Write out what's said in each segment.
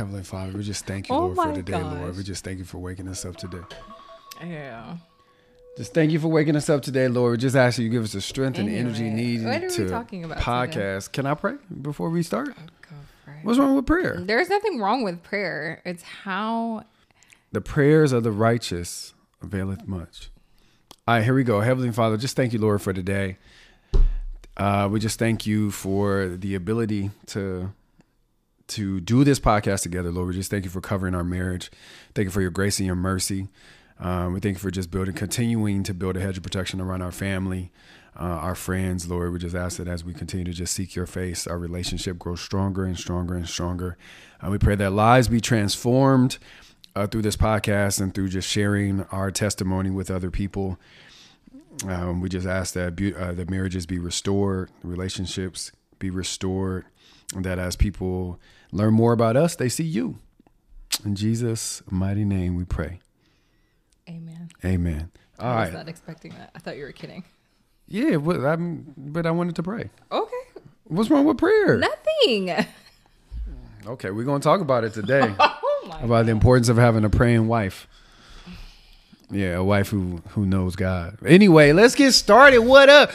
Heavenly Father, we just thank you, Oh Lord, for my today, gosh. Lord. We just thank you for waking us up today. Yeah. Just thank you for waking us up today, Lord. We just ask you to give us the strength and the energy Anyway, needed what are we to talking about podcast. Can I pray before we start? Go for it. What's wrong with prayer? There's nothing wrong with prayer. It's how. The prayers of the righteous availeth much. All right, here we go. Heavenly Father, just thank you, Lord, for today. We just thank you for the ability to do this podcast together, Lord. We just thank you for covering our marriage. Thank you for your grace and your mercy. We thank you for just continuing to build a hedge of protection around our family, our friends, Lord. We just ask that as we continue to just seek your face, our relationship grows stronger and stronger and stronger. We pray that lives be transformed through this podcast and through just sharing our testimony with other people. We just ask that the marriages be restored, relationships be restored, and that as people learn more about us, they see you. In Jesus' mighty name we pray. Amen. Amen. All I was right. not expecting that. I thought you were kidding. Yeah, but I wanted to pray. Okay. What's wrong with prayer? Nothing. Okay, we're going to talk about it today. Oh my. About the importance of having a praying wife. Yeah, a wife who knows God. Anyway, let's get started. What up?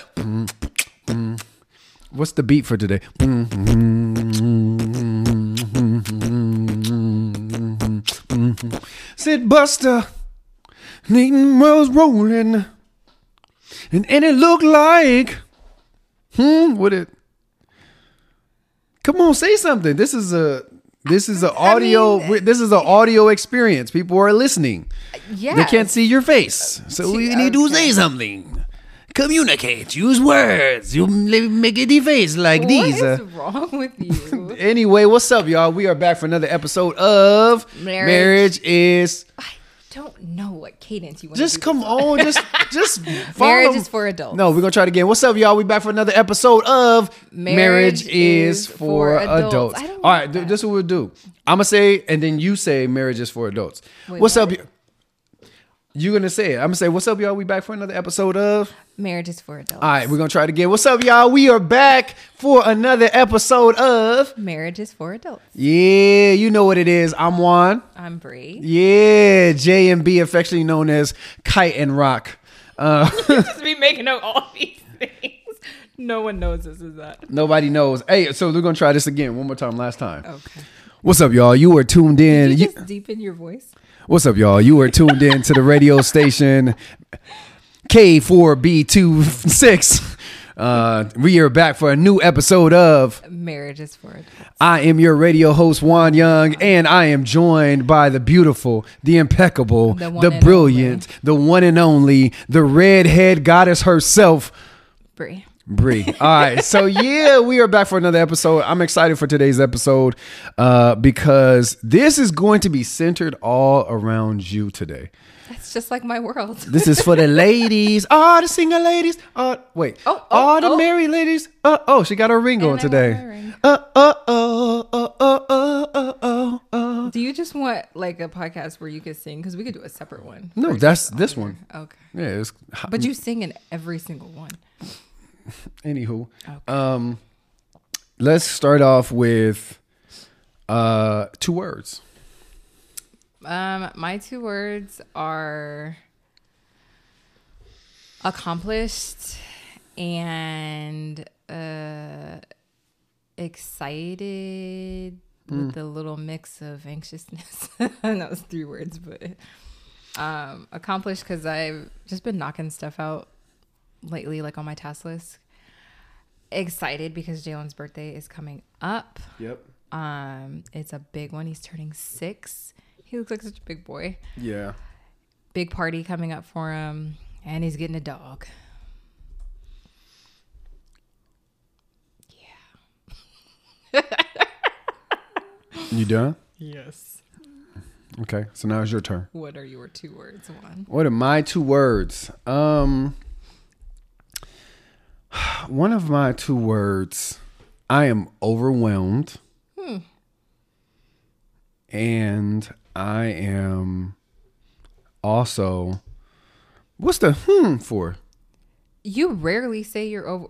What's the beat for today? Said Buster, Nathan was rolling, and it looked like, what it? Come on, say something. This is an audio. This is an audio experience. People are listening. Yeah. They can't see your face, so we need to say something. Communicate. Use words. You make a face like these. What is wrong with you? Anyway, what's up, y'all? We are back for another episode of Marriage is. I don't know what cadence you want. Just come on, just follow. Marriage is for adults. No, we're gonna try it again. What's up, y'all? We back for another episode of Marriage is for adults. All right, this is what we'll do. I'm gonna say, and then you say marriage is for adults. Wait, what's what? up? You're gonna say it. I'm gonna say, what's up, y'all? We back for another episode of Marriage is for adults. All right, we're gonna try it again. What's up, y'all? We are back for another episode of Marriage is for adults. Yeah, you know what it is. I'm Juan. I'm Bree. Yeah, J and B, affectionately known as Kite and Rock. Just be making up all these things. No one knows this is that. Nobody knows. Hey, so we're gonna try this again one more time. Last time. Okay. What's up, y'all? You are tuned in. Did you just deepen your voice? What's up, y'all? You are tuned in to the radio station K4B26. We are back for a new episode of Marriage is for adults. I am your radio host, Juan Young, and I am joined by the beautiful, the impeccable, the brilliant, the one and only, the redhead goddess herself, Bree. Bree. All right. So, yeah, we are back for another episode. I'm excited for today's episode because this is going to be centered all around you today. That's just like my world. This is for the ladies. All the single ladies. Wait. All the married ladies. She got her ring on today. Do you just want like a podcast where you could sing? Because we could do a separate one. No, that's this one. Okay. Yeah. But you sing in every single one. Anywho, Okay. let's start off with 2 words. My 2 words are accomplished and excited with a little mix of anxiousness. That was 3 words, but accomplished because I've just been knocking stuff out lately, like on my task list. Excited because Jalen's birthday is coming up. Yep. It's a big one. He's turning 6. He looks like such a big boy. Yeah. Big party coming up for him, and he's getting a dog. Yeah. You done? Yes. Okay. So now it's your turn. What are your 2 words, Juan? What are my 2 words? One of my 2 words, I am overwhelmed. And I am also, what's the for? You rarely say you're over.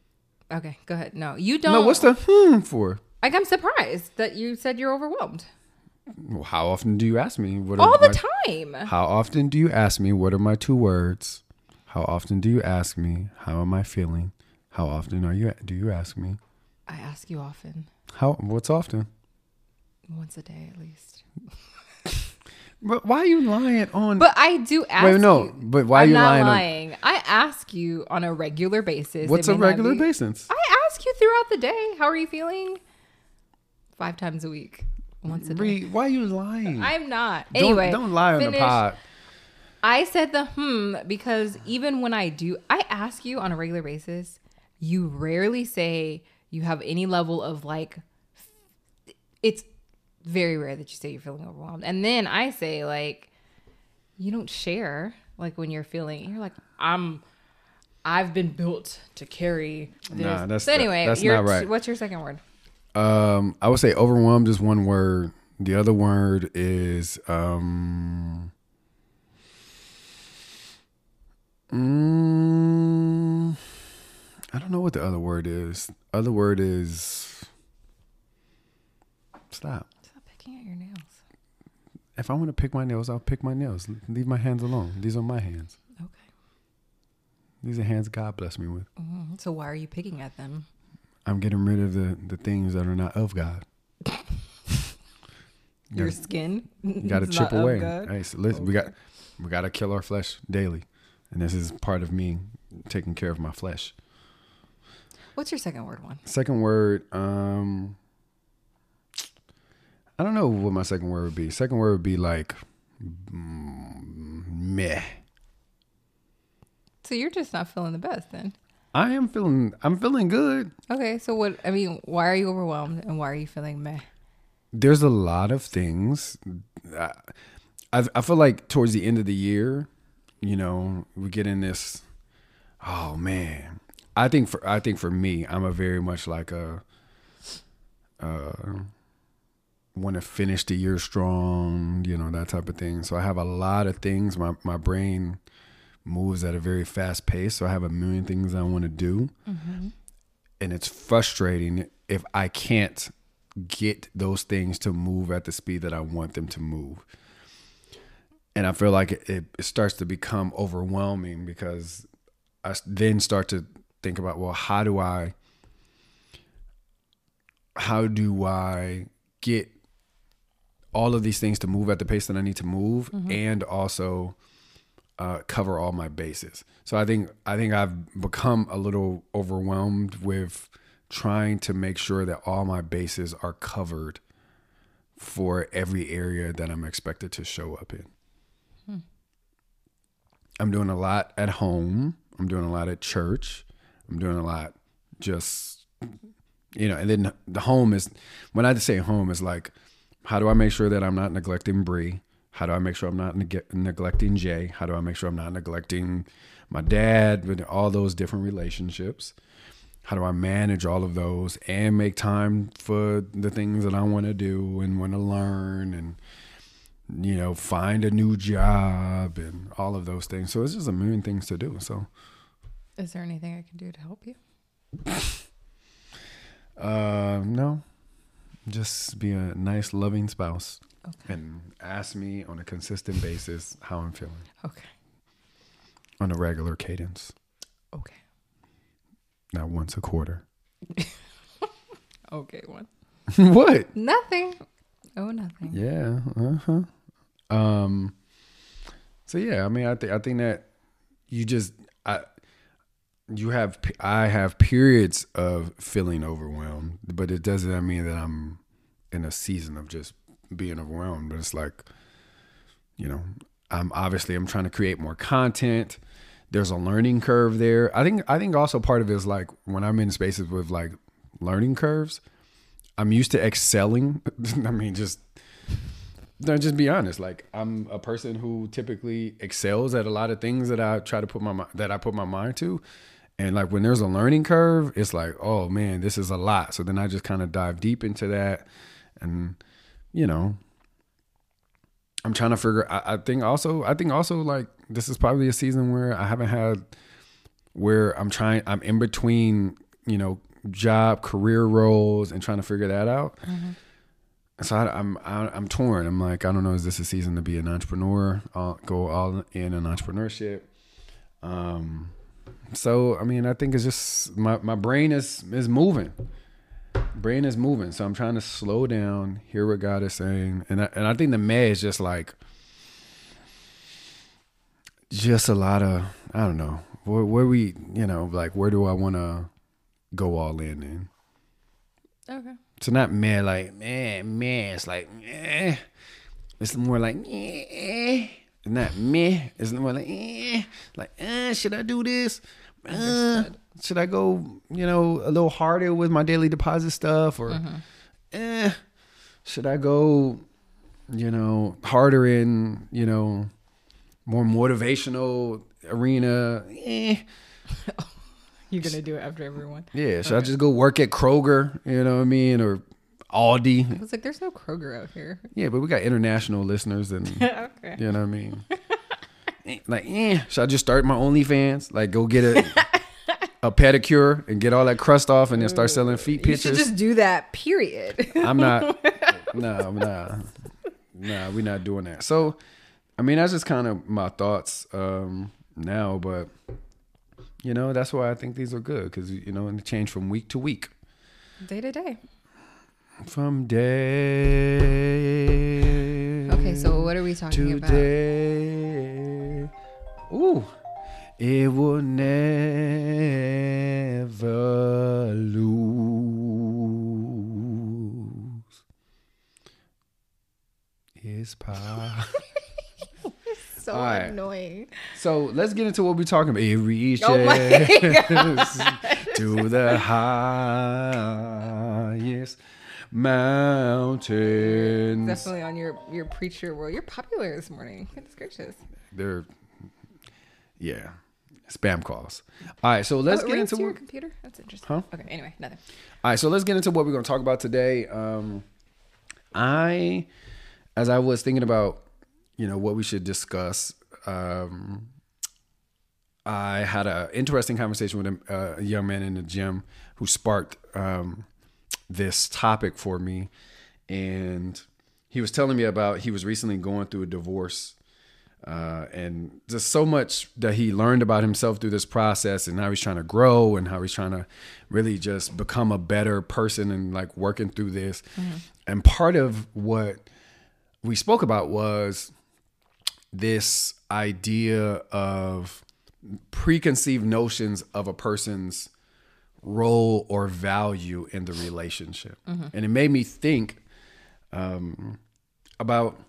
Okay, go ahead. No, you don't. No, what's the for? Like, I'm surprised that you said you're overwhelmed. How often do you ask me? All the time. How often do you ask me what are my 2 words? How often do you ask me how am I feeling? How often do you ask me? I ask you often. What's often? Once a day at least. But why are you lying on? But I do ask Wait, no. you. But why are you lying? I'm not lying. I ask you on a regular basis. What's a regular basis? I ask you throughout the day. How are you feeling? 5 times a week. Once a day. Why are you lying? I'm not. Anyway. Don't lie on the pod. I said the because even when I ask you on a regular basis, you rarely say you have any level of like, it's very rare that you say you're feeling overwhelmed. And then I say like, you don't share like when you're feeling, you're like, I've been built to carry this. Nah, that's so anyway, that's not right. What's your second word? I would say overwhelmed is one word. The other word is I don't know what the other word is. Other word is stop. Stop picking at your nails. If I want to pick my nails, I'll pick my nails. Leave my hands alone. These are my hands. Okay. These are hands God blessed me with. Mm-hmm. So why are you picking at them? I'm getting rid of the things that are not of God. Your skin. You got to chip away. Hey, so listen, okay. we got to kill our flesh daily, and this is part of me taking care of my flesh. What's your second word? Second word, I don't know what my second word would be. Second word would be like meh. So you're just not feeling the best then. I'm feeling good. Okay, so why are you overwhelmed and why are you feeling meh? There's a lot of things. I feel like towards the end of the year, we get in this, oh man. I think for me, I'm a very much like want to finish the year strong, that type of thing. So I have a lot of things. My brain moves at a very fast pace. So I have a million things I want to do. Mm-hmm. And it's frustrating if I can't get those things to move at the speed that I want them to move. And I feel like it starts to become overwhelming because I then start to think about, well, how do I get all of these things to move at the pace that I need to move, mm-hmm. and also cover all my bases. So I think I've become a little overwhelmed with trying to make sure that all my bases are covered for every area that I'm expected to show up in. I'm doing a lot at home. I'm doing a lot at church. I'm doing a lot just, and then the home is, when I say home, is like, how do I make sure that I'm not neglecting Bree? How do I make sure I'm not neglecting Jay? How do I make sure I'm not neglecting my dad with all those different relationships? How do I manage all of those and make time for the things that I want to do and want to learn and, find a new job and all of those things. So it's just a million things to do. So, is there anything I can do to help you? No. Just be a nice, loving spouse. Okay. And ask me on a consistent basis how I'm feeling. Okay. On a regular cadence. Okay. Not once a quarter. Okay, one. What? Nothing. Oh, nothing. Yeah. Uh-huh. So yeah, I think that I have periods of feeling overwhelmed, but it doesn't mean that I'm in a season of just being overwhelmed. But it's like, I'm trying to create more content. There's a learning curve there. I think also part of it is like when I'm in spaces with like learning curves, I'm used to excelling. Just be honest. Like I'm a person who typically excels at a lot of things that I try to put my mind to. And like when there's a learning curve, it's like, oh man, this is a lot. So then I just kind of dive deep into that. And, I'm trying to figure, I think also like this is probably a season where I'm in between, job, career roles and trying to figure that out. Mm-hmm. So I'm torn. I'm like, I don't know. Is this a season to be an entrepreneur? Go all in on entrepreneurship. So I mean, I think it's just my brain is moving. Brain is moving. So I'm trying to slow down, hear what God is saying, and I think the meh is just like just a lot of, I don't know, where we, like where do I want to go all in? Okay. So not meh, like meh. It's like it's more like It's not meh. It's more like should I do this? Should I go, a little harder with my daily deposit stuff, or should I go, harder in, more motivational arena? You're gonna do it after everyone. Yeah. Should I just go work at Kroger? You know what I mean? Or Aldi? I was like, there's no Kroger out here. Yeah, but we got international listeners, and okay. You know what I mean? Like, should I just start my OnlyFans? Like, go get a pedicure and get all that crust off, and then start selling feet pictures? You should just do that. Period. I'm not. Nah, we're not doing that. So, I mean, that's just kind of my thoughts now, but. That's why I think these are good, because, and they change from week to week. Day to day. From day. Okay, so what are we talking about? Today. Ooh. It will never lose its power. So right. Annoying. So let's get into what we're talking about. It reaches to the highest mountains. Definitely on your preacher world. You're popular this morning. Goodness gracious. They're spam calls. All right, so let's get into your computer. That's interesting. Huh? Okay. Anyway, nothing. All right, so let's get into what we're going to talk about today. As I was thinking about, what we should discuss. I had an interesting conversation with a young man in the gym who sparked this topic for me. And he was telling me about, he was recently going through a divorce, and just so much that he learned about himself through this process, and how he's trying to grow, and how he's trying to really just become a better person, and like working through this. Mm-hmm. And part of what we spoke about was this idea of preconceived notions of a person's role or value in the relationship. Mm-hmm. And it made me think about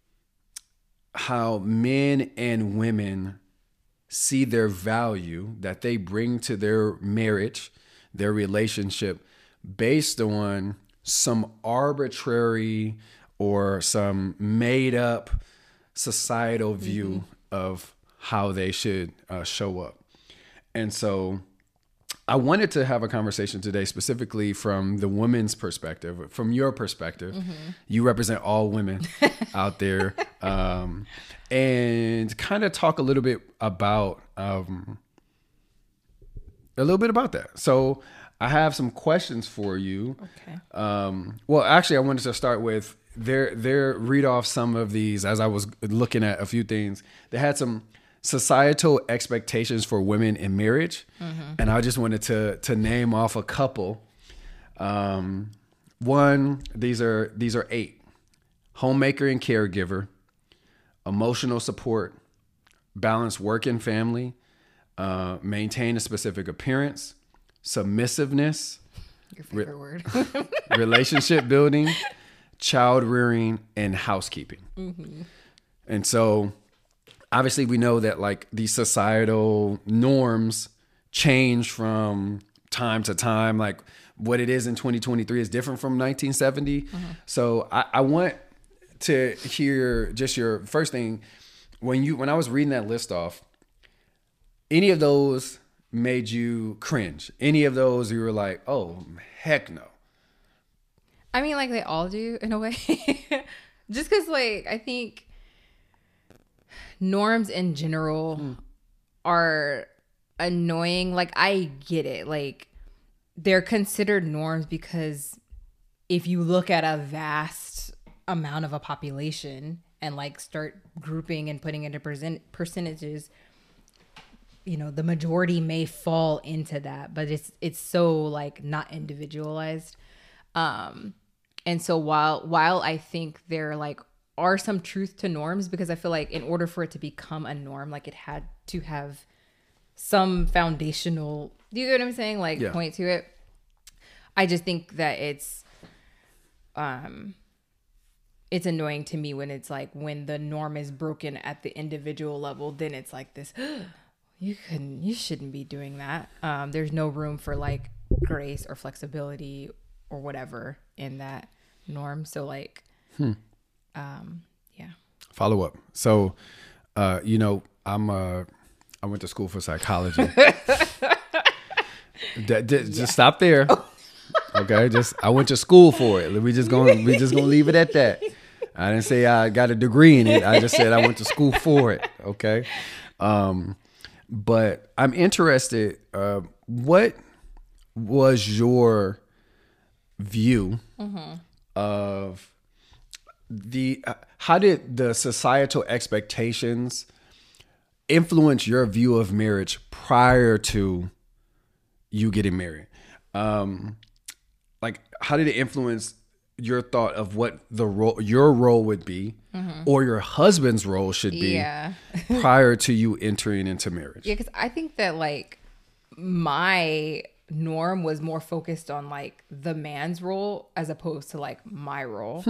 how men and women see their value that they bring to their marriage, their relationship, based on some arbitrary or some made up societal view of how they should show up. And so I wanted to have a conversation today specifically from the woman's perspective, from your perspective. Mm-hmm. You represent all women out there, and kind of talk a little bit about that. So I have some questions for you. Okay. Well, actually, I wanted to start with read off some of these as I was looking at a few things. They had some societal expectations for women in marriage. Mm-hmm. And I just wanted to name off a couple. One, these are 8. Homemaker and caregiver, emotional support, balance work and family, maintain a specific appearance, submissiveness, your favorite word, relationship building, child rearing, and housekeeping. Mm-hmm. And so obviously we know that like these societal norms change from time to time. Like what it is in 2023 is different from 1970. Mm-hmm. So I want to hear just your first thing. When I was reading that list off, any of those made you cringe? Any of those you were like, oh, heck no? I mean, like they all do in a way. Just because, like, I think norms in general are annoying. Like, I get it. Like, they're considered norms because if you look at a vast amount of a population and like start grouping and putting into percentages, you know, the majority may fall into that, but it's so like not individualized. And so while I think there like are some truth to norms, because I feel like in order for it to become a norm, like it had to have some foundational, do you get what I'm saying? Like point to it. I just think that it's annoying to me when it's like when the norm is broken at the individual level, then it's like this, you shouldn't be doing that. There's no room for like grace or flexibility or whatever in that norm. So like, yeah. Follow up. So, you know, I went to school for psychology. Just stop there. Okay. I went to school for it. We just gonna leave it at that. I didn't say I got a degree in it. I just said I went to school for it. Okay. But I'm interested. What was your view of how did the societal expectations influence your view of marriage prior to you getting married? Like, how did it influence your thought of what your role would be, or your husband's role should be prior to you entering into marriage? Yeah, because I think that like my norm was more focused on like the man's role as opposed to like my role,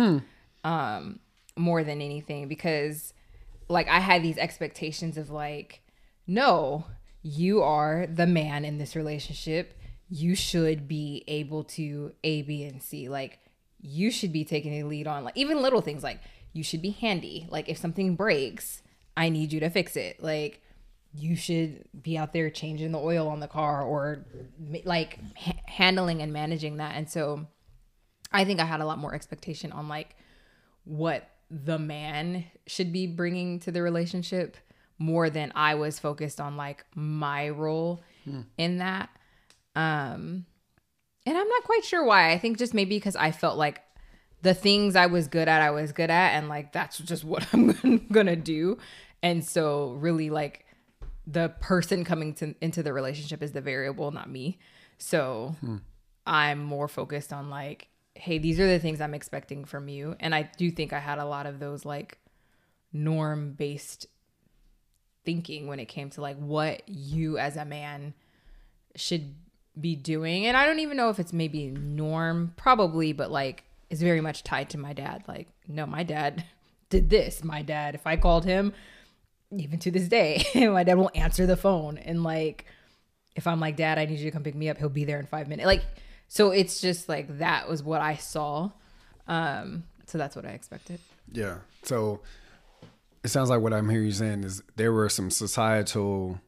more than anything, because like I had these expectations of like, no, you are the man in this relationship. You should be able to A, B, and C. Like you should be taking the lead on like even little things, like you should be handy. Like if something breaks, I need you to fix it. Like you should be out there changing the oil on the car or like handling and managing that. And so I think I had a lot more expectation on like what the man should be bringing to the relationship more than I was focused on like my role in that. And I'm not quite sure why. I think just maybe because I felt like the things I was good at, and like, that's just what I'm gonna do. And so really like the person coming into the relationship is the variable, not me. So I'm more focused on like, hey, these are the things I'm expecting from you. And I do think I had a lot of those like norm-based thinking when it came to like what you as a man should be doing. And I don't even know if it's maybe norm, probably, but like it's very much tied to my dad. Like, no, my dad did this. My dad, if I called him, even to this day, my dad won't answer the phone. And like, if I'm like, Dad, I need you to come pick me up, he'll be there in 5 minutes. Like, so it's just like, that was what I saw. So that's what I expected. Yeah. So it sounds like what I'm hearing you saying is there were some societal,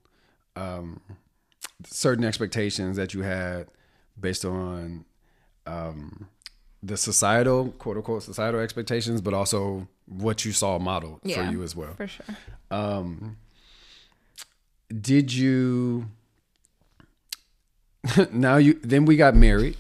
certain expectations that you had based on the societal, quote unquote, societal expectations, but also what you saw modeled for you as well. For sure. Did you, then we got married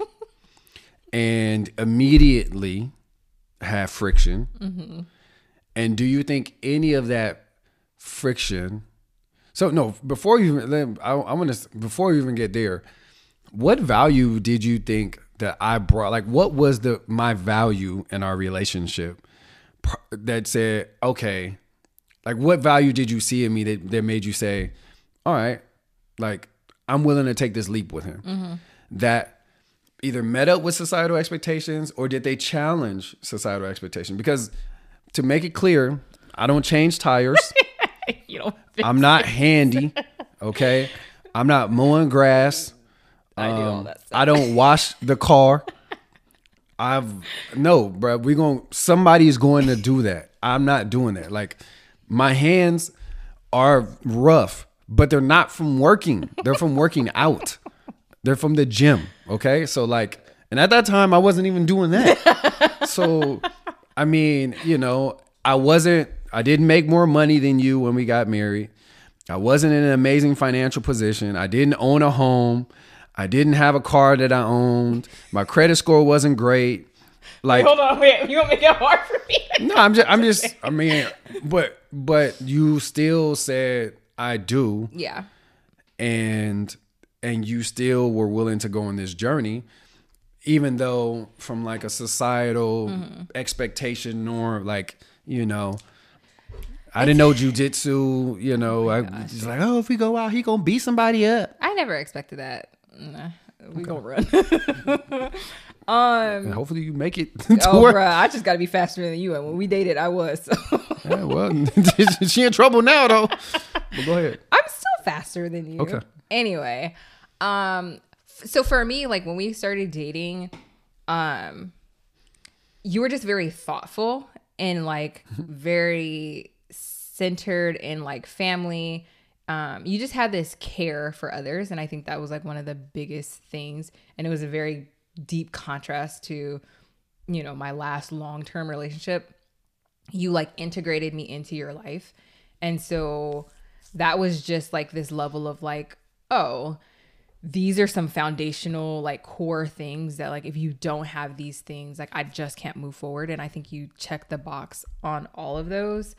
and immediately had friction. Mm-hmm. And do you think any of that friction, so no, before you even get there, what value did you think that I brought? Like, what was my value in our relationship that said, okay, like what value did you see in me that made you say, all right, like I'm willing to take this leap with him? Mm-hmm. That either met up with societal expectations or did they challenge societal expectations? Because to make it clear, I don't change tires. I'm not handy. Okay. I'm not mowing grass. I do all that stuff. I don't wash the car. Bro, somebody's going to do that. I'm not doing that. Like my hands are rough, but they're not from working. They're from working out. They're from the gym. Okay. So like, and at that time I wasn't even doing that. So, I mean, I didn't make more money than you when we got married. I wasn't in an amazing financial position. I didn't own a home. I didn't have a car that I owned. My credit score wasn't great. Like, hold on, wait. You want to make it hard for me? no, I mean, but you still said I do. Yeah. And you still were willing to go on this journey, even though from like a societal expectation norm, like, you know, I didn't know jujitsu, you know, I just like, oh, if we go out, he gonna beat somebody up. I never expected that. Nah, we gonna run. And hopefully you make it. Oh, bro, I just gotta be faster than you. And when we dated, I was. So. Yeah, well, she in trouble now though. But go ahead. I'm still faster than you. Okay. Anyway, so for me, like when we started dating, you were just very thoughtful and like very centered in like family. You just had this care for others, and I think that was like one of the biggest things. And it was a very deep contrast to, you know, my last long-term relationship. You like integrated me into your life, and so that was just like this level of like, oh, these are some foundational like core things that like if you don't have these things, like I just can't move forward. And I think you check the box on all of those.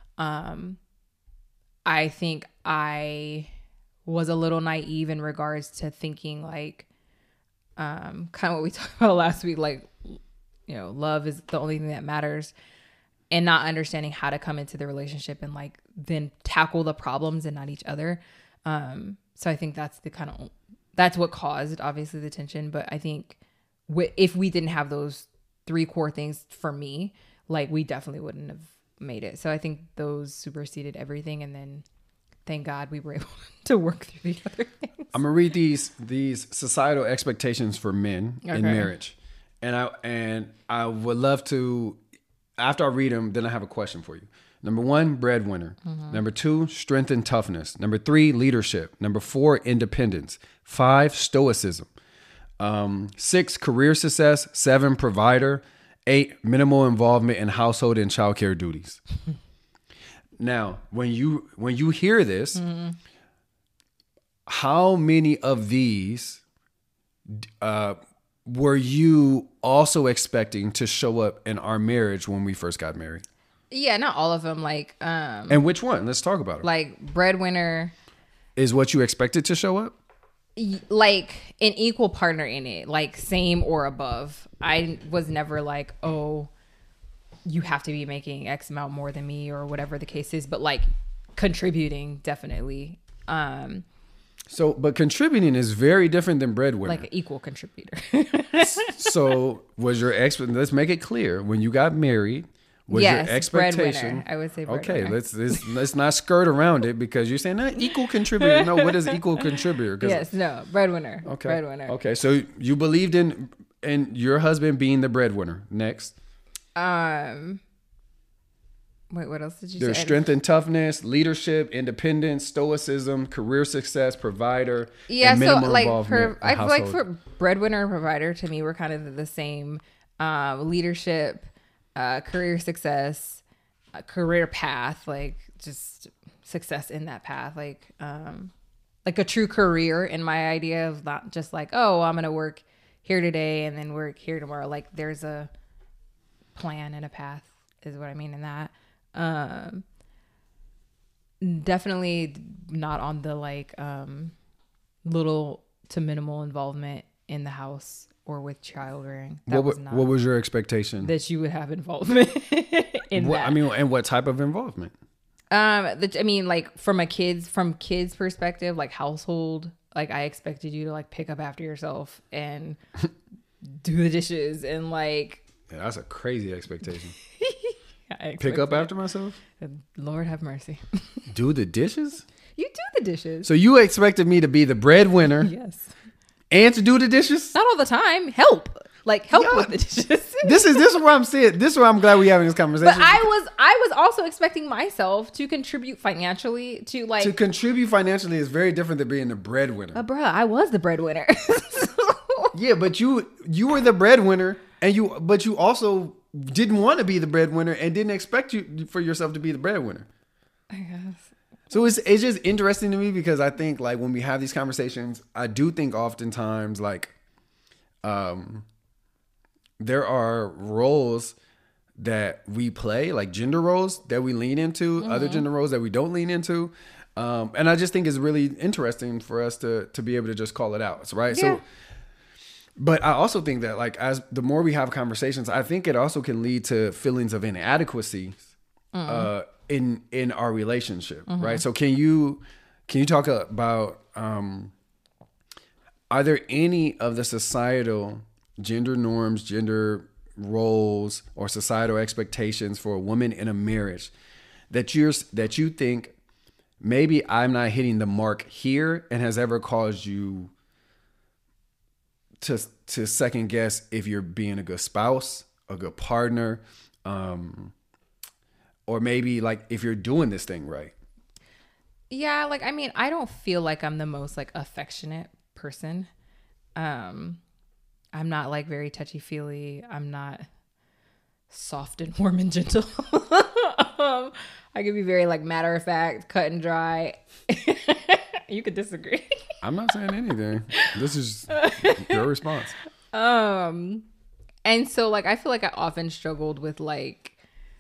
I think I was a little naive in regards to thinking like kind of what we talked about last week, like, you know, love is the only thing that matters, and not understanding how to come into the relationship and like then tackle the problems and not each other. So I think that's that's what caused obviously the tension. But I think if we didn't have those three core things for me, like we definitely wouldn't have made it. So I think those superseded everything. And then thank God we were able to work through the other things. I'm gonna read these societal expectations for men in marriage. And I would love to, after I read them, then I have a question for you. Number 1, breadwinner. Number 2, strength and toughness. Number 3, leadership. Number 4, independence. 5, stoicism. 6, career success. 7, provider. 8, minimal involvement in household and childcare duties. Now, when you hear this, how many of these were you also expecting to show up in our marriage when we first got married? Yeah, not all of them. Like, and which one? Let's talk about it. Like breadwinner is what you expected to show up. Like an equal partner in it, like same or above. I was never like, oh, you have to be making X amount more than me or whatever the case is, but like contributing definitely. So, but contributing is very different than breadwinner. Like an equal contributor. So was your let's make it clear, when you got married, was your expectation? Breadwinner. I would say breadwinner. Okay, let's not skirt around it, because you're saying not equal contributor. No, what is equal contributor? Yes, no, breadwinner. Okay, breadwinner. Okay, so you believed in your husband being the breadwinner. Next. Wait, what else did you There's say? strength and toughness, leadership, independence, stoicism, career success, provider. Yeah, and so minimal like involvement I in feel like household. for breadwinner and provider, to me, we're kind of the same. Leadership, career success, career path, like just success in that path, like a true career in my idea of not just like, oh, I'm gonna work here today and then work here tomorrow. Like there's a plan and a path is what I mean in that. Definitely not on the like little to minimal involvement in the house or with child rearing. What was your expectation? That you would have involvement in that. I mean, and what type of involvement? I mean, like from kids' perspective, like household, like I expected you to like pick up after yourself and do the dishes and like. Yeah, that's a crazy expectation. Pick up after myself? Lord have mercy. Do the dishes? You do the dishes. So you expected me to be the breadwinner? Yes. And to do the dishes? Not all the time. Help with the dishes. This is what I'm saying. This is why I'm glad we're having this conversation. But I was also expecting myself to contribute financially to like. To contribute financially is very different than being the breadwinner. Bruh, I was the breadwinner. Yeah, but you were the breadwinner, but you also didn't want to be the breadwinner and didn't expect you for yourself to be the breadwinner. I guess. So it's just interesting to me, because I think like when we have these conversations, I do think oftentimes like there are roles that we play, like gender roles that we lean into, other gender roles that we don't lean into. And I just think it's really interesting for us to be able to just call it out. Right. Yeah. So, but I also think that like, as the more we have conversations, I think it also can lead to feelings of inadequacy, in our relationship. Right. So can you talk about, are there any of the societal gender norms, gender roles, or societal expectations for a woman in a marriage that you think maybe I'm not hitting the mark here, and has ever caused you to second guess if you're being a good spouse, a good partner, or maybe like if you're doing this thing right? Yeah, like I mean, I don't feel like I'm the most like affectionate person. I'm not like very touchy-feely. I'm not soft and warm and gentle. I could be very like matter of fact, cut and dry. You could disagree. I'm not saying anything. This is your response. And so like I feel like I often struggled with like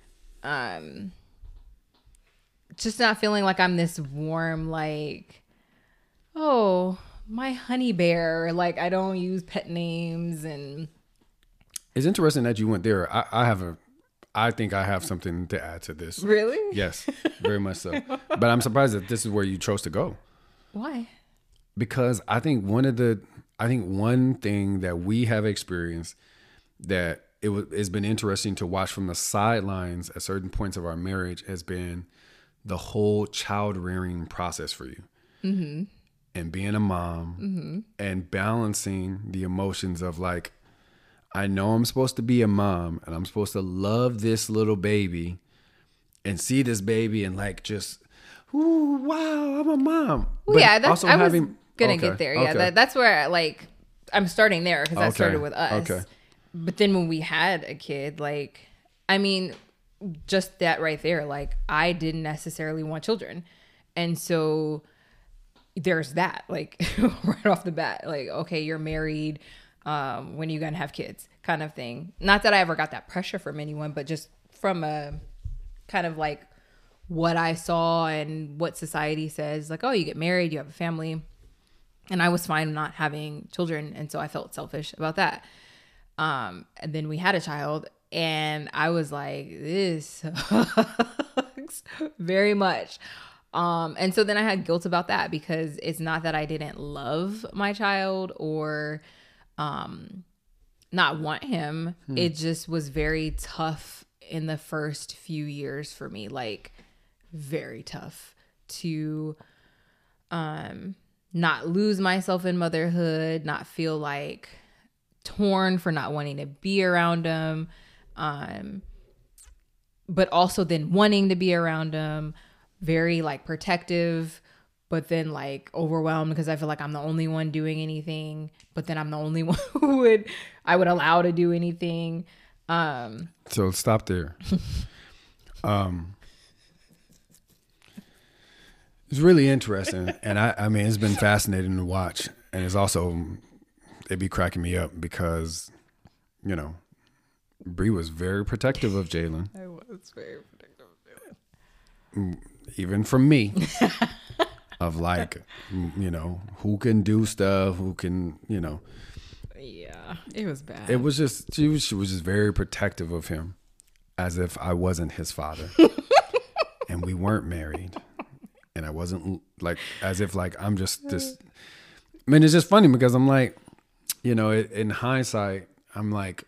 just not feeling like I'm this warm, like, oh, my honey bear. Like I don't use pet names. And it's interesting that you went there. I think I have something to add to this. Really? Yes, very much so. But I'm surprised that this is where you chose to go. Why? Because I think one thing that we have experienced that it's been interesting to watch from the sidelines at certain points of our marriage has been the whole child rearing process for you. Mm-hmm. And being a mom, and balancing the emotions of like, I know I'm supposed to be a mom and I'm supposed to love this little baby and see this baby and like just, ooh, wow, I'm a mom. Well, yeah, that's I was gonna get there. Yeah, that's where like I'm starting there because that started with us. Okay. But then when we had a kid, like, I mean, just that right there, like I didn't necessarily want children, and so there's that, like right off the bat, like, okay, you're married, when are you gonna have kids, kind of thing. Not that I ever got that pressure from anyone, but just from a kind of like what I saw and what society says, like, oh, you get married, you have a family. And I was fine not having children, and so I felt selfish about that. And then we had a child, and I was like, this sucks very much. And so then I had guilt about that, because it's not that I didn't love my child or not want him. It just was very tough in the first few years for me, like very tough to not lose myself in motherhood, not feel like torn for not wanting to be around him, but also then wanting to be around him. Very like protective, but then like overwhelmed because I feel like I'm the only one doing anything, but then I'm the only one who I would allow to do anything. So stop there. It's really interesting, and I mean it's been fascinating to watch, and it's also it'd be cracking me up because, you know, Bree was very protective of Jalen. I was very protective of Jalen. Even from me, of like, you know, who can do stuff, who can, you know. Yeah, it was bad. It was just, she was just very protective of him, as if I wasn't his father. And we weren't married. And I wasn't like, as if like, I'm just this. I mean, it's just funny because I'm like, you know, in hindsight, I'm like,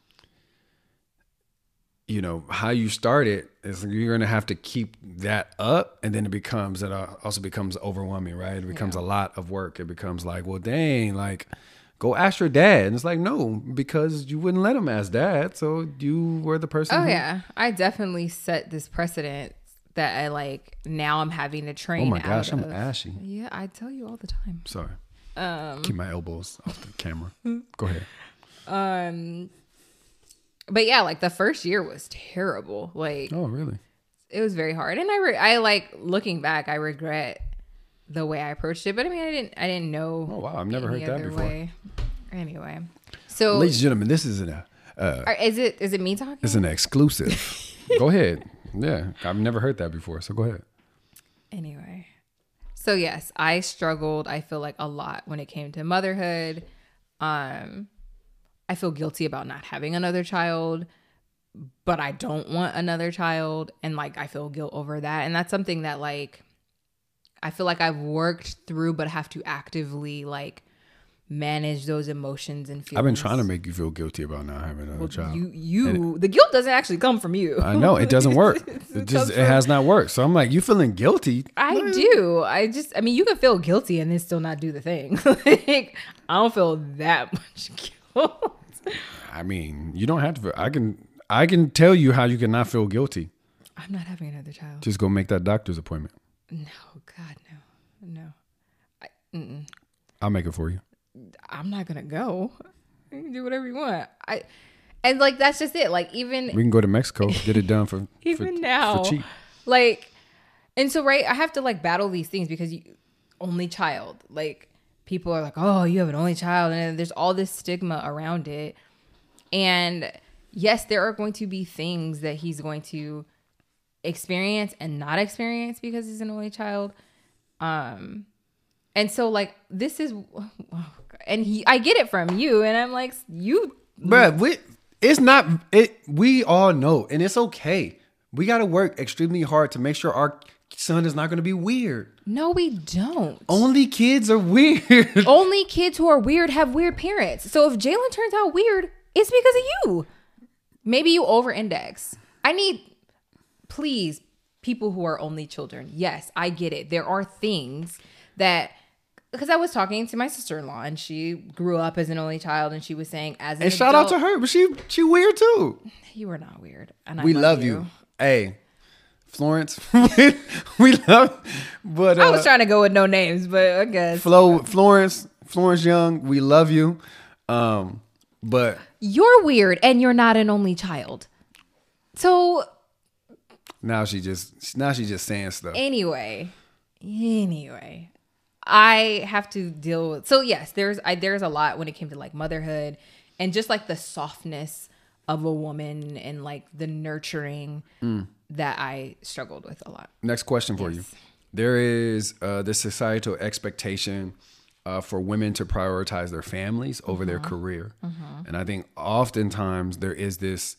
you know, how you started is you're going to have to keep that up. And then it also becomes overwhelming, right? It becomes a lot of work. It becomes like, well, dang, like go ask your dad. And it's like, no, because you wouldn't let him ask dad. So you were the person. Oh, yeah. I definitely set this precedent that I like, now I'm having to train. Oh my gosh, I'm ashy. Yeah, I tell you all the time. Sorry. Keep my elbows off the camera. Go ahead. But yeah, like the first year was terrible. Like, oh really? It was very hard, and I like looking back, I regret the way I approached it. But I mean, I didn't know. Oh wow, I've never heard that before. Anyway, so ladies and gentlemen, this is Is it me talking? It's an exclusive. Go ahead. Yeah, I've never heard that before, so go ahead. Anyway, so yes, I struggled, I feel like, a lot when it came to motherhood. I feel guilty about not having another child, but I don't want another child, and like I feel guilt over that. And that's something that like I feel like I've worked through, but have to actively like manage those emotions and feelings. I've been trying to make you feel guilty about not having another child. The guilt doesn't actually come from you. I know it doesn't work. It has not worked. So I'm like, you feeling guilty? I do. I mean, you can feel guilty and then still not do the thing. Like, I don't feel that much guilt. I mean, you don't have to feel. I can tell you how you cannot feel guilty. I'm not having another child. Just go make that doctor's appointment. No, God, no. I'll make it for you. I'm not gonna go. You can do whatever you want. And like that's just it. Like even we can go to Mexico, get it done for now for cheap. Like, and so right, I have to like battle these things because only child. Like people are like, oh, you have an only child, and there's all this stigma around it. And yes, there are going to be things that he's going to experience and not experience because he's an only child. And so like this is, and I get it from you, and I'm like, bruh, we all know, and it's okay. We got to work extremely hard to make sure our son is not going to be weird. No, we don't. Only kids are weird. Only kids who are weird have weird parents. So if Jalen turns out weird, it's because of you. Maybe you over-index. I need, please, people who are only children. Yes, I get it. There are things that, because I was talking to my sister-in-law and she grew up as an only child, and she was saying as an adult, shout out to her, but she weird too. You are not weird. And we love you. Hey, Florence, we love. But I was trying to go with no names, but I guess Florence Young, we love you. But you're weird and you're not an only child. So now she just saying stuff. Anyway, I have to deal with. So yes, there's a lot when it came to like motherhood and just like the softness of a woman and like the nurturing that I struggled with a lot. Next question for you. There is this societal expectation for women to prioritize their families over their career. And I think oftentimes there is this,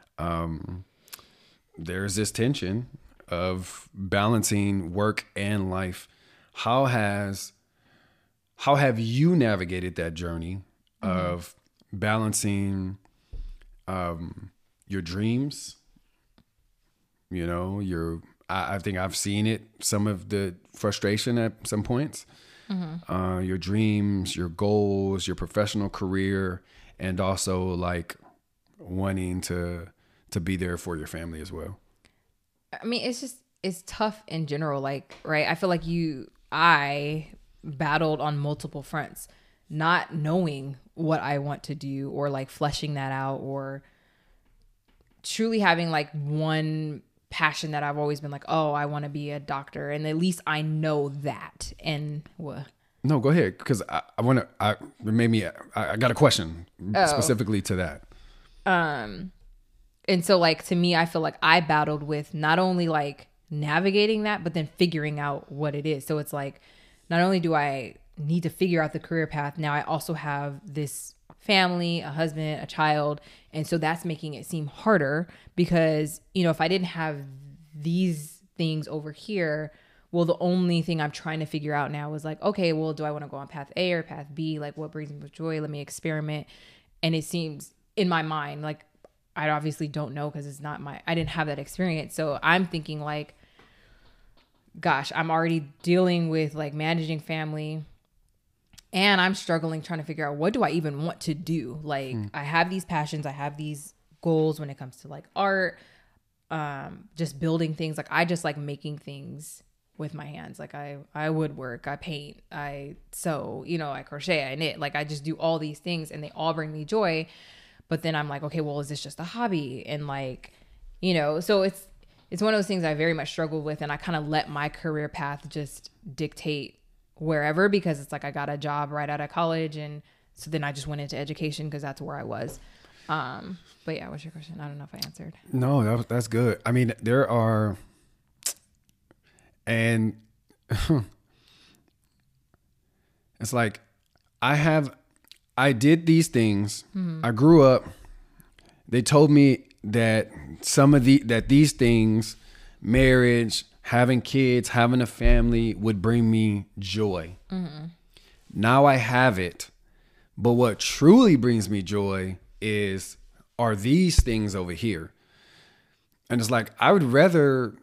there's this tension of balancing work and life. How have you navigated that journey of balancing your dreams? You know, I think I've seen it, some of the frustration at some points. Your dreams, your goals, your professional career, and also like wanting to be there for your family as well. I mean, it's tough in general. Like, right. I feel like I battled on multiple fronts, not knowing what I want to do or like fleshing that out or truly having like one passion that I've always been like, oh, I want to be a doctor. And at least I know that. And what? No, go ahead. Cause I got a question specifically to that. And so like, to me, I feel like I battled with not only like navigating that, but then figuring out what it is. So it's like, not only do I need to figure out the career path, now I also have this family, a husband, a child. And so that's making it seem harder because, you know, if I didn't have these things over here, well, the only thing I'm trying to figure out now is like, okay, well, do I want to go on path A or path B? Like, what brings me joy? Let me experiment. And it seems in my mind, like, I obviously don't know because I didn't have that experience. So I'm thinking like, gosh, I'm already dealing with like managing family and I'm struggling trying to figure out what do I even want to do? Like I have these passions, I have these goals when it comes to like art, just building things. Like I just like making things with my hands. Like I woodwork, I paint, I sew, you know, I crochet, I knit. Like I just do all these things and they all bring me joy. But then I'm like, okay, well, is this just a hobby? And like, you know, so it's one of those things I very much struggled with. And I kind of let my career path just dictate wherever, because it's like I got a job right out of college. And so then I just went into education because that's where I was. But yeah, what's your question? I don't know if I answered. No, that's good. I mean, there are, and it's like I did these things. I grew up. They told me that that these things, marriage, having kids, having a family, would bring me joy. Now I have it, but what truly brings me joy are these things over here. And it's like I'd rather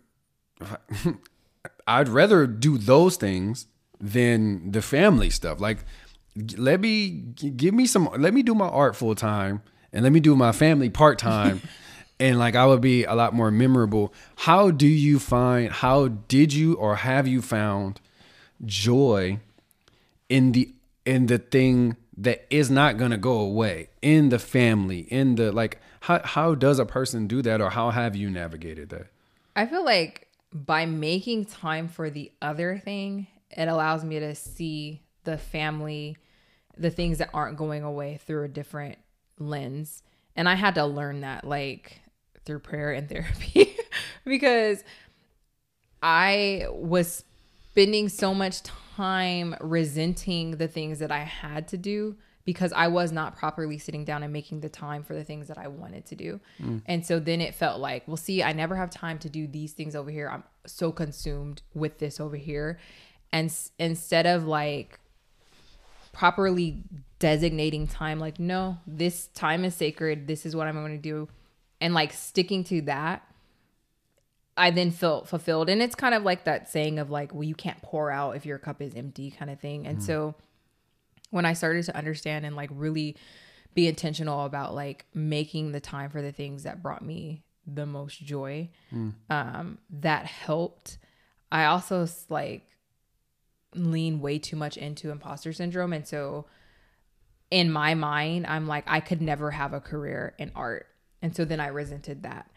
do those things than the family stuff. Like, let me do my art full time and let me do my family part time. And like, I would be a lot more memorable. How did you or have you found joy in the thing that is not going to go away, in the family, in the, like, how does a person do that, or how have you navigated that? I feel like by making time for the other thing, it allows me to see the family, the things that aren't going away, through a different lens. And I had to learn that, like, through prayer and therapy, because I was spending so much time resenting the things that I had to do because I was not properly sitting down and making the time for the things that I wanted to do. And so then it felt like, well, see, I never have time to do these things over here. I'm so consumed with this over here. And instead of like properly designating time, like, no, this time is sacred. This is what I'm going to do. And like sticking to that, I then felt fulfilled. And it's kind of like that saying of like, well, you can't pour out if your cup is empty, kind of thing. And so when I started to understand and like really be intentional about like making the time for the things that brought me the most joy, that helped. I also like lean way too much into imposter syndrome. And so in my mind, I'm like, I could never have a career in art. And so then I resented that.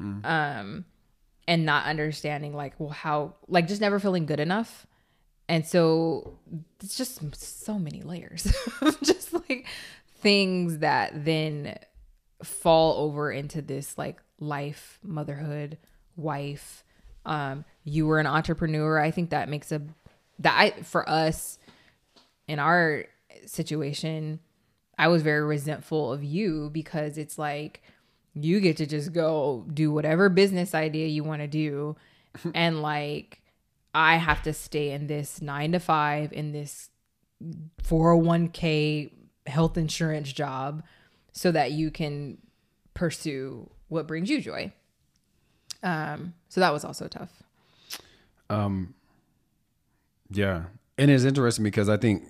And not understanding like, well, how, like, just never feeling good enough. And so it's just so many layers of just like things that then fall over into this like life, motherhood, wife. You were an entrepreneur. I think that makes for us in our situation, I was very resentful of you because it's like, you get to just go do whatever business idea you want to do. And like, I have to stay in this 9 to 5 in this 401k health insurance job so that you can pursue what brings you joy. So that was also tough. Yeah. And it's interesting because I think,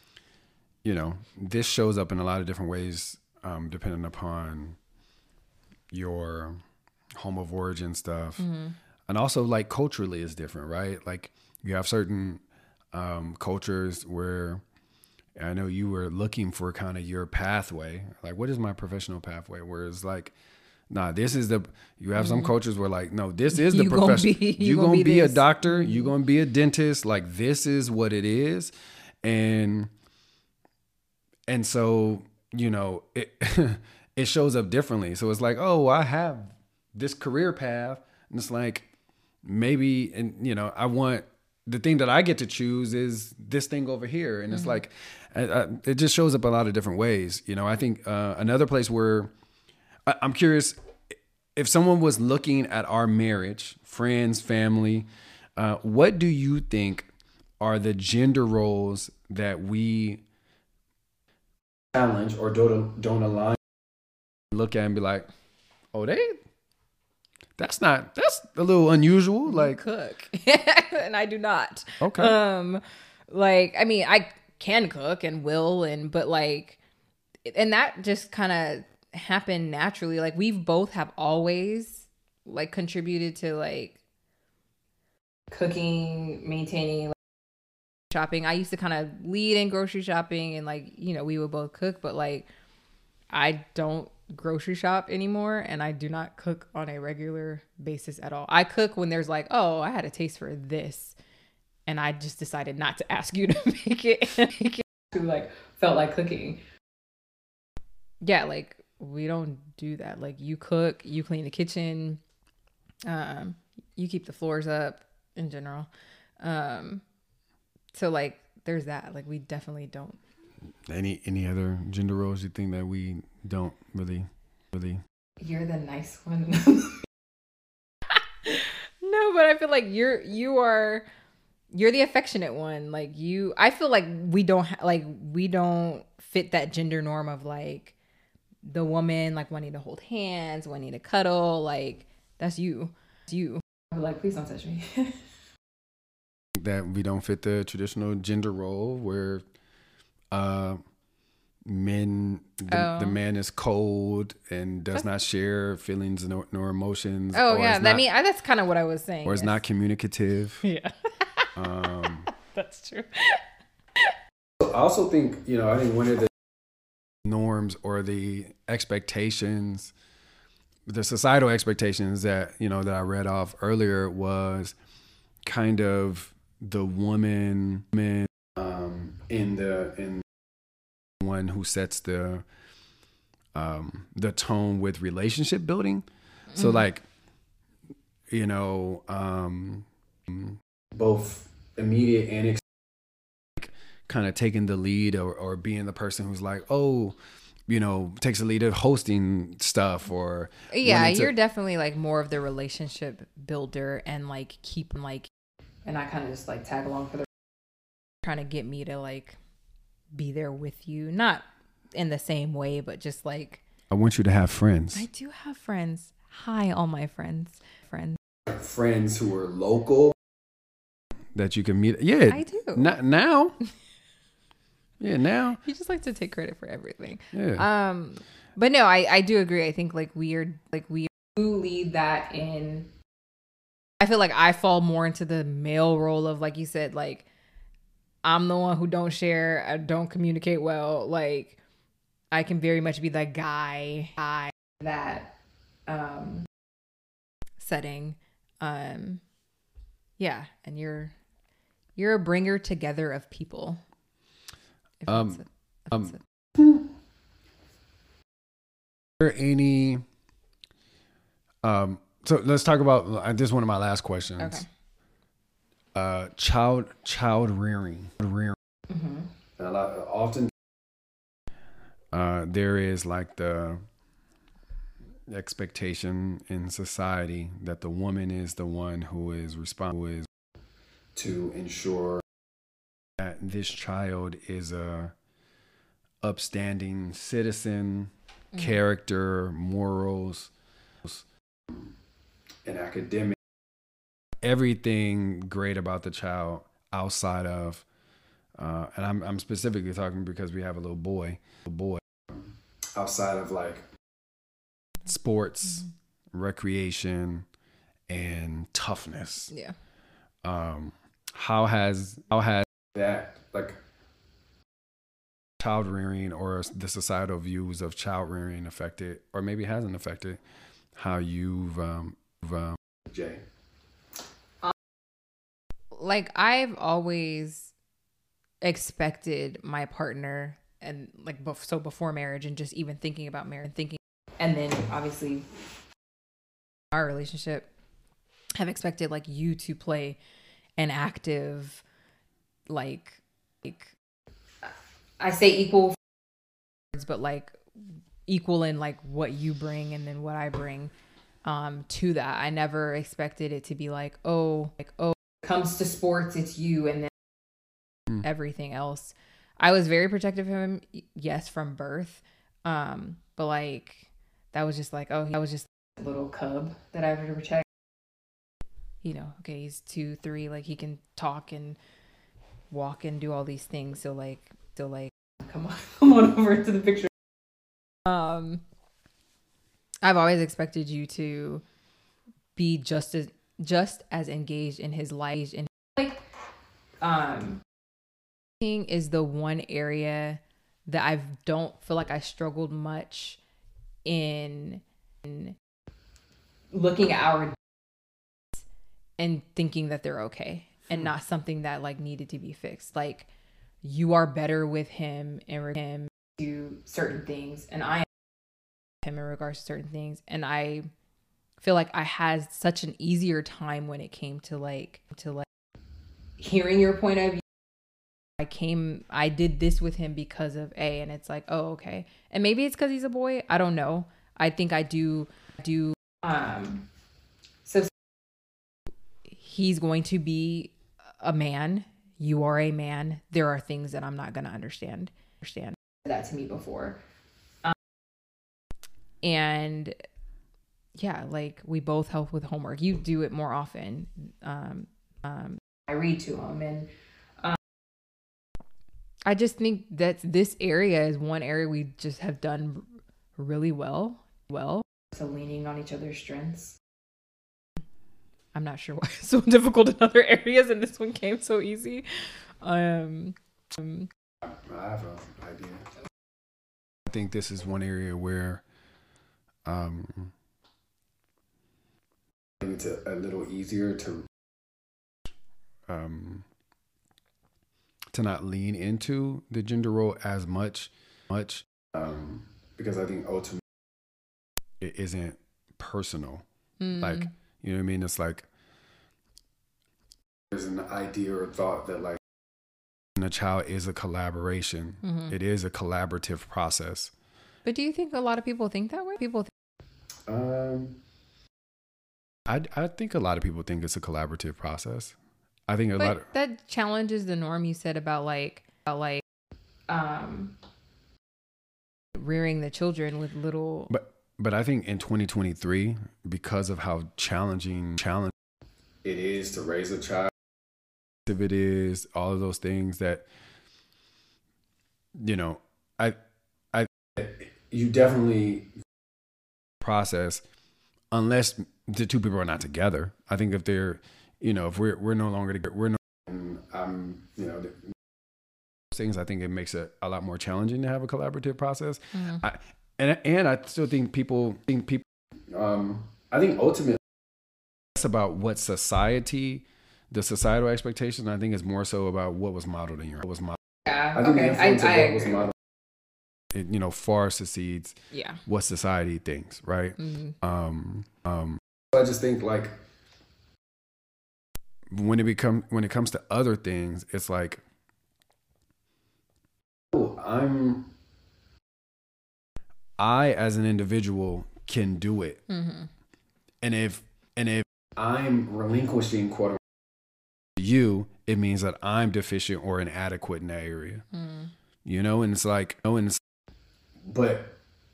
this shows up in a lot of different ways, depending upon your home of origin stuff. And also like culturally is different, right? Like you have certain cultures where I know you were looking for kind of your pathway. Like, what is my professional pathway? Whereas like, nah, you have some cultures where like, no, this is the profession. You're going to be a doctor. You're going to be a dentist. Like, this is what it is. And so, it shows up differently. So it's like, oh, I have this career path. And it's like, maybe, and I want the thing that I get to choose is this thing over here. And it's like, it just shows up a lot of different ways. I think another place where I'm curious if someone was looking at our marriage, friends, family, what do you think are the gender roles that we challenge or don't align? Look at and be like, oh, that's a little unusual. Like, cook. And I do not. Okay. Like, I mean, I can cook and will, but like, and that just kind of happened naturally. Like, we've both have always like contributed to like cooking, maintaining, like, shopping. I used to kind of lead in grocery shopping and like, we would both cook, but like, I don't grocery shop anymore, and I do not cook on a regular basis at all. I cook when there's like, oh, I had a taste for this, and I just decided not to ask you to make it. Like, felt like cooking. Yeah, like we don't do that. Like, you cook, you clean the kitchen, you keep the floors up in general. So like there's that. Like, we definitely don't. Any other gender roles you think that we don't really? You're the nice one. No, but I feel like you're the affectionate one. Like, I feel like we don't we don't fit that gender norm of like the woman like wanting to hold hands, wanting to cuddle. Like, that's you. It's you. I'm like, please don't touch me. That we don't fit the traditional gender role where the man is cold and does not share feelings nor emotions. Oh yeah, that's kind of what I was saying. Or is not communicative. Yeah, that's true. I also think, I think one of the norms or the expectations, the societal expectations that that I read off earlier was kind of the woman in one who sets the tone with relationship building. So like, both immediate and kind of taking the lead or being the person who's like, takes the lead of hosting stuff or you're definitely like more of the relationship builder and like keeping like, and I kind of just like tag along for the trying to get me to like be there with you, not in the same way, but just like, I want you to have friends. I do have friends. Hi, all my friends who are local that you can meet. Yeah, I do. Now. Yeah, now. You just like to take credit for everything. Yeah. But no, I do agree. I think like we do lead that in. I feel like I fall more into the male role of, like you said, like I'm the one who don't share, I don't communicate well. Like, I can very much be the guy that setting. Yeah, and you're a bringer together of people. Are there any so let's talk about this is one of my last questions. Okay. Child rearing. Mm-hmm. Often there is like the expectation in society that the woman is the one who is responsible to ensure that this child is a upstanding citizen, character, morals, and academic. Everything great about the child outside of, and I'm specifically talking because we have a little boy, outside of like sports, recreation, and toughness. Yeah. How has that, like, child rearing or the societal views of child rearing affected, or maybe hasn't affected, how you've Jay? Like, I've always expected my partner, and like so before marriage and just even thinking about marriage and then obviously our relationship, have expected like you to play an active, like I say equal, but like equal in like what you bring and then what I bring to that. I never expected it to be like, oh, comes to sports, it's you and then everything else. I was very protective of him, yes, from birth. But like that was just like, oh, I was just a little cub that I had to protect. Okay, he's 2, 3, like he can talk and walk and do all these things. So like come on over to the picture. I've always expected you to be just as engaged in his life, and like is the one area that I don't feel like I struggled much in looking at our and thinking that they're okay and not something that like needed to be fixed. Like, you are better with him and him do certain things, and I him in regards to certain things. And I feel like I had such an easier time when it came to like hearing your point of view. I did this with him because of A, and it's like, oh, okay. And maybe it's because he's a boy. I don't know. I think I do. So he's going to be a man. You are a man. There are things that I'm not going to understand that to me before. And yeah, like we both help with homework. You do it more often. I read to him, and I just think that this area is one area we just have done really well. So leaning on each other's strengths. I'm not sure why it's so difficult in other areas and this one came so easy. I have an idea. I think this is one area where it's a little easier to not lean into the gender role as much, because I think ultimately it isn't personal. Like, you know what I mean? It's like there's an idea or thought that like a child is a collaboration. It is a collaborative process. But do you think a lot of people think that way? I think a lot of people think it's a collaborative process. I think that challenges the norm you said about rearing the children with little. But I think in 2023, because of how challenging it is to raise a child, if it is all of those things that, you know, you definitely process unless the two people are not together. I think if they're, you know, if we're no longer together, you know, things, I think it makes it a lot more challenging to have a collaborative process. And I still think people I think ultimately it's about what the societal expectation. I think it's more so about what was modeled in your Yeah. I think okay. the influence of I what agree. was modeled, it, you know, far succeeds what society thinks, right? I just think like when it comes to other things, it's like, I as an individual can do it. And if I'm relinquishing quote unquote you, it means that I'm deficient or inadequate in that area. You know, and it's like, but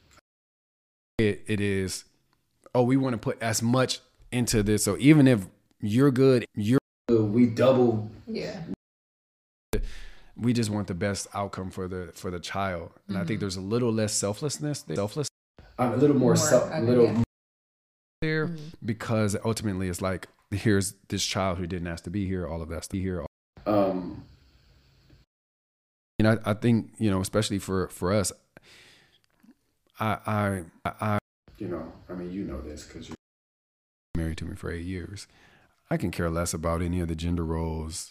it is, we want to put as much into this. So even if you're good, we double. Yeah. We just want the best outcome for the child. And I think there's a little less selflessness, a little more there, because ultimately it's like, here's this child who didn't ask to be here, all of that to be here. And I think, you know, especially for us, I you know, I mean, you know this because you're married to me for 8 years. I can care less about any of the gender roles.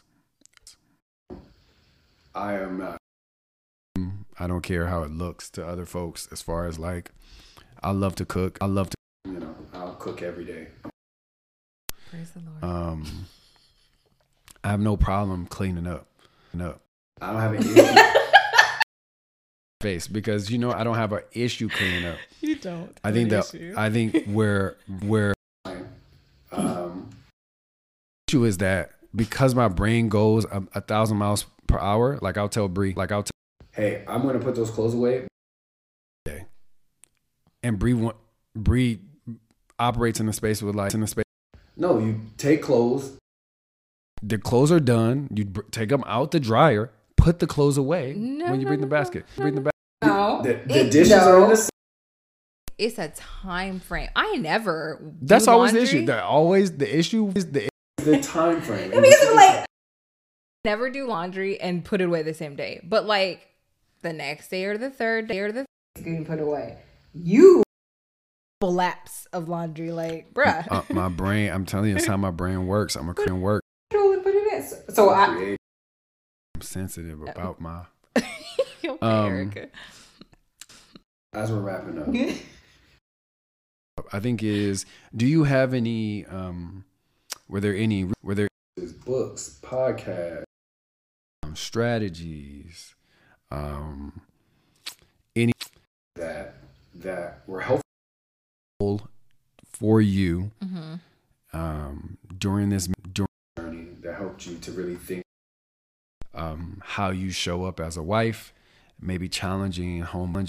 I am not. I don't care how it looks to other folks. As far as like, I love to cook. You know, I'll cook every day. Praise the Lord. I have no problem cleaning up. I don't have an issue. Face, because you know I don't have an issue cleaning up. You don't. I think where issue is that because my brain goes 1,000 miles per hour, like I'll tell Bree, hey, I'm gonna put those clothes away. And Bree operates in a space with no, you take clothes. The clothes are done. You take them out the dryer. Put the clothes away when you bring the basket. No, the dishes are in the. It's a time frame. I never. That's always the issue. The issue is the time frame. Because like, never do laundry and put it away the same day, but like the next day or the third day or the you can put away. You lapse of laundry, like bruh. My brain. I'm telling you, that's how my brain works. I'm a creative work. Put it in. So I'm sensitive about my. Okay, Erica. As we're wrapping up, I think is, do you have any, were there books, podcasts, strategies, any that were helpful for you during this journey that helped you to really think how you show up as a wife, maybe challenging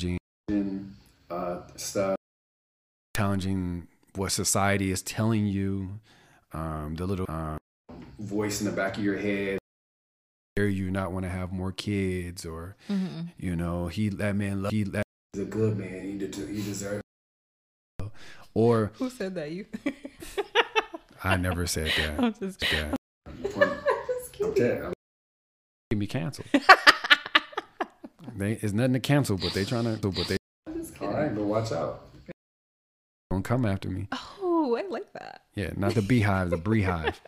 stuff, challenging what society is telling you, the little voice in the back of your head, you not want to have more kids, or you know, he's a good man, he deserves. Or who said that? You? I never said that. I'm just kidding. I'm be canceled. It's nothing to cancel, but they trying to. All right, but watch out. Don't come after me. Oh, I like that. Yeah, not the beehive, the beehive.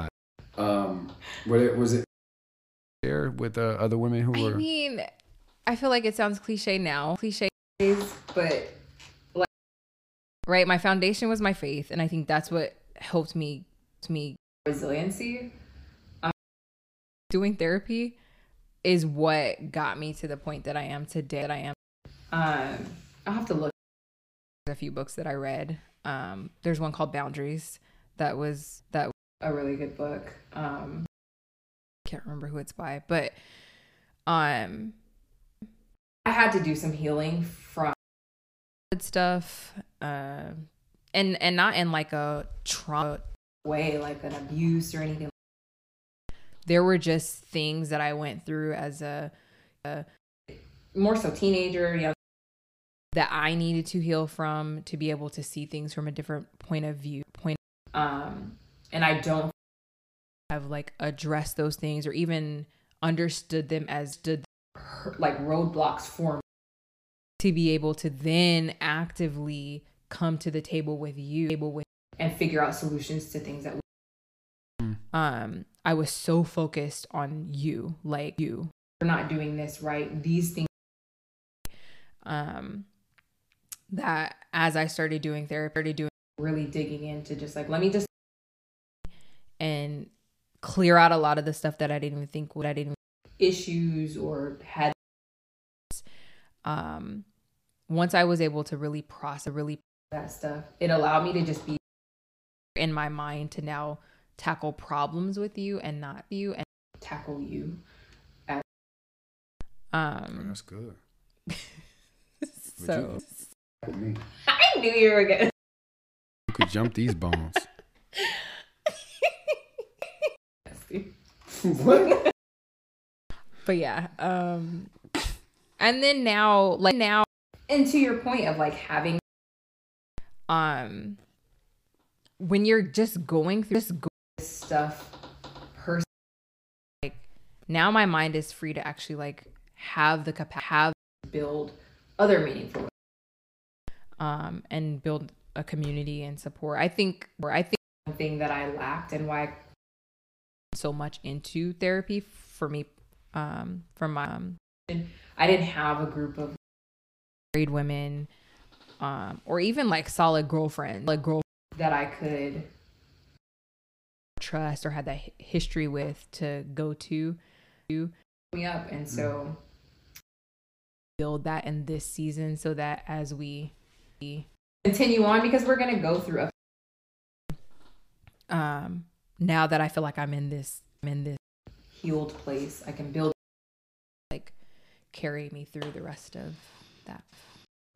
Was it there with other women who were? I mean, I feel like it sounds cliche now, but like, right. My foundation was my faith, and I think that's what helped me resiliency. Doing therapy is what got me to the point that I am today. I'll have to look at a few books that I read. There's one called Boundaries that was a really good book. Can't remember who it's by, but I had to do some healing from stuff, and not in like a trauma way, like an abuse or anything. There were just things that I went through as a more so teenager, young, that I needed to heal from, to be able to see things from a different point of view. And I don't have like addressed those things or even understood them as like roadblocks for me to be able to then actively come to the table with you and figure out solutions to things that I was so focused on you, like you're not doing this right. These things, that as I started doing therapy, really digging into just like, let me just and clear out a lot of the stuff that I didn't even think issues or had. Once I was able to really process that stuff, it allowed me to just be in my mind to now tackle problems with you and not you, and tackle you as that's good. So Me. I knew you were good. You could jump these bones. What? But yeah, and then now, and to your point of like having, when you're just going through stuff, like now my mind is free to actually like have the capacity to build other meaningful, and build a community and support. I think one thing that I lacked and why I so much into therapy for me, from my, I didn't have a group of married women, or even like solid girlfriends that I could trust or had that history with to go to me up. And so build that in this season so that as we continue on, because we're going to go through now that I feel like I'm in this healed place, I can build, like, carry me through the rest of that.